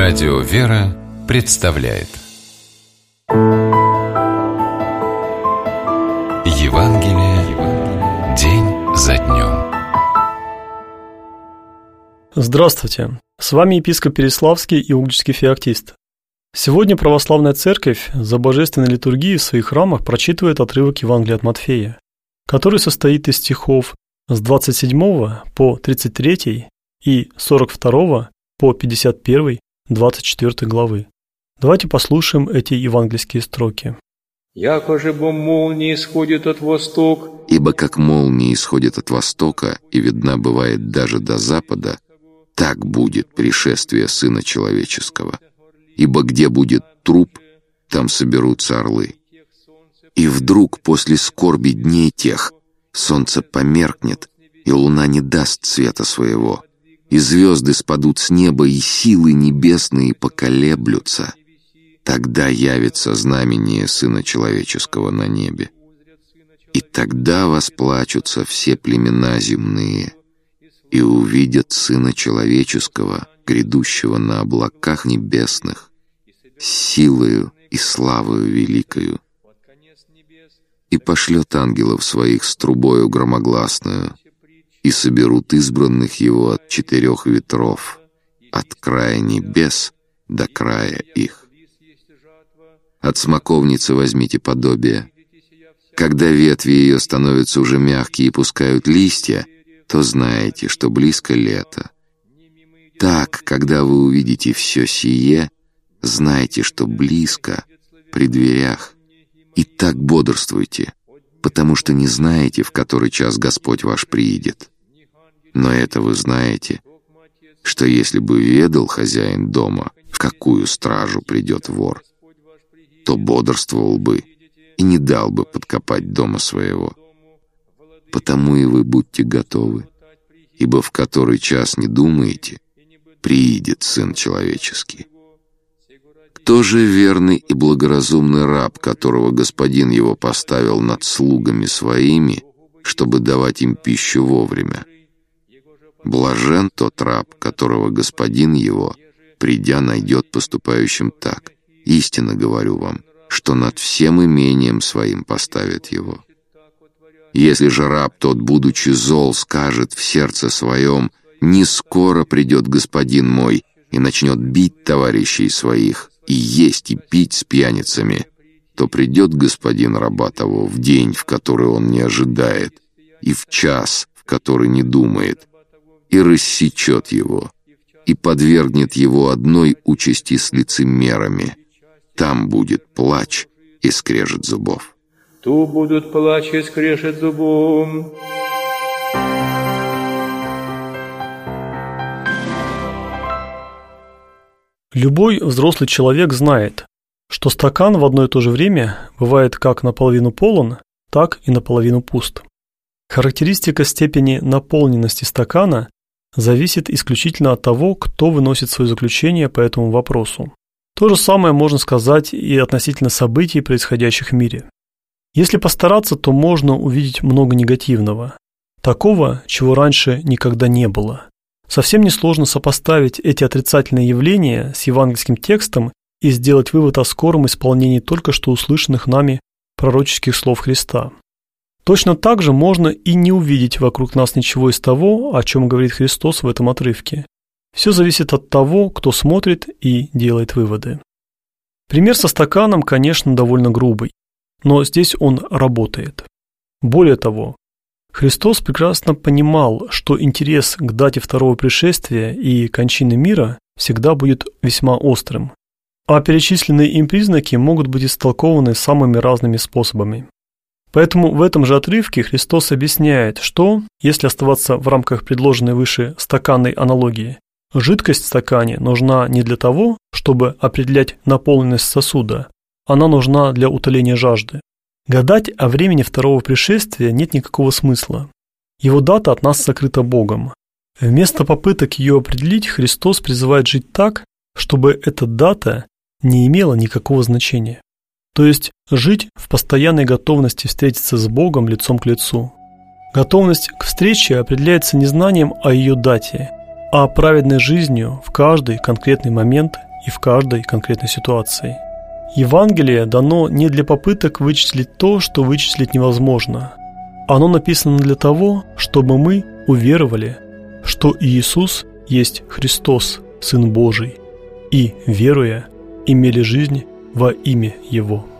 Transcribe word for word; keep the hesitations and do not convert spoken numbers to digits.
Радио «Вера» представляет Евангелие день за днем. Здравствуйте! С вами епископ Переславский и угличский феоктист. Сегодня православная церковь за божественной литургией в своих храмах прочитывает отрывок Евангелия от Матфея, который состоит из стихов с двадцать седьмого по тридцать третий и сорок второго по пятьдесят первый двадцать четвёртой главы. Давайте послушаем эти евангельские строки. «Яко же бо молния исходит от востока, ибо как молния исходит от востока и видна бывает даже до запада, так будет пришествие Сына Человеческого. Ибо где будет труп, там соберутся орлы. И вдруг после скорби дней тех солнце померкнет, и луна не даст света своего, и звезды спадут с неба, и силы небесные поколеблются. Тогда явится знамение Сына Человеческого на небе. И тогда восплачутся все племена земные, и увидят Сына Человеческого, грядущего на облаках небесных, с силою и славою великою. И пошлет ангелов своих с трубою громогласную, и соберут избранных его от четырех ветров, от края небес до края их. От смоковницы возьмите подобие. Когда ветви ее становятся уже мягкие и пускают листья, то знаете, что близко лето. Так, когда вы увидите все сие, знайте, что близко, при дверях. И так бодрствуйте, потому что не знаете, в который час Господь ваш приидет. Но это вы знаете, что если бы ведал хозяин дома, в какую стражу придет вор, то бодрствовал бы и не дал бы подкопать дома своего. Потому и вы будьте готовы, ибо в который час не думаете, приидет Сын Человеческий. Кто же верный и благоразумный раб, которого господин его поставил над слугами своими, чтобы давать им пищу вовремя? Блажен тот раб, которого господин его, придя, найдет поступающим так. Истинно говорю вам, что над всем имением своим поставит его. Если же раб тот, будучи зол, скажет в сердце своем: «Не скоро придет господин мой», и начнет бить товарищей своих, и есть и пить с пьяницами, то придет господин раба того в день, в который он не ожидает, и в час, в который не думает, и рассечет его, и подвергнет его одной участи с лицемерами. Там будет плач и скрежет зубов. ту будут плач и скрежет зубом». Любой взрослый человек знает, что стакан в одно и то же время бывает как наполовину полон, так и наполовину пуст. Характеристика степени наполненности стакана зависит исключительно от того, кто выносит свое заключение по этому вопросу. То же самое можно сказать и относительно событий, происходящих в мире. Если постараться, то можно увидеть много негативного, такого, чего раньше никогда не было. Совсем несложно сопоставить эти отрицательные явления с евангельским текстом и сделать вывод о скором исполнении только что услышанных нами пророческих слов Христа. Точно так же можно и не увидеть вокруг нас ничего из того, о чем говорит Христос в этом отрывке. Все зависит от того, кто смотрит и делает выводы. Пример со стаканом, конечно, довольно грубый, но здесь он работает. Более того, Христос прекрасно понимал, что интерес к дате второго пришествия и кончины мира всегда будет весьма острым, а перечисленные им признаки могут быть истолкованы самыми разными способами. Поэтому в этом же отрывке Христос объясняет, что, если оставаться в рамках предложенной выше стаканной аналогии, жидкость в стакане нужна не для того, чтобы определять наполненность сосуда, она нужна для утоления жажды. Гадать о времени второго пришествия нет никакого смысла. Его дата от нас сокрыта Богом. Вместо попыток ее определить, Христос призывает жить так, чтобы эта дата не имела никакого значения. То есть жить в постоянной готовности встретиться с Богом лицом к лицу. Готовность к встрече определяется не знанием о ее дате, а праведной жизнью в каждый конкретный момент и в каждой конкретной ситуации. Евангелие дано не для попыток вычислить то, что вычислить невозможно. Оно написано для того, чтобы мы уверовали, что Иисус есть Христос, Сын Божий, и, веруя, имели жизнь во имя Его.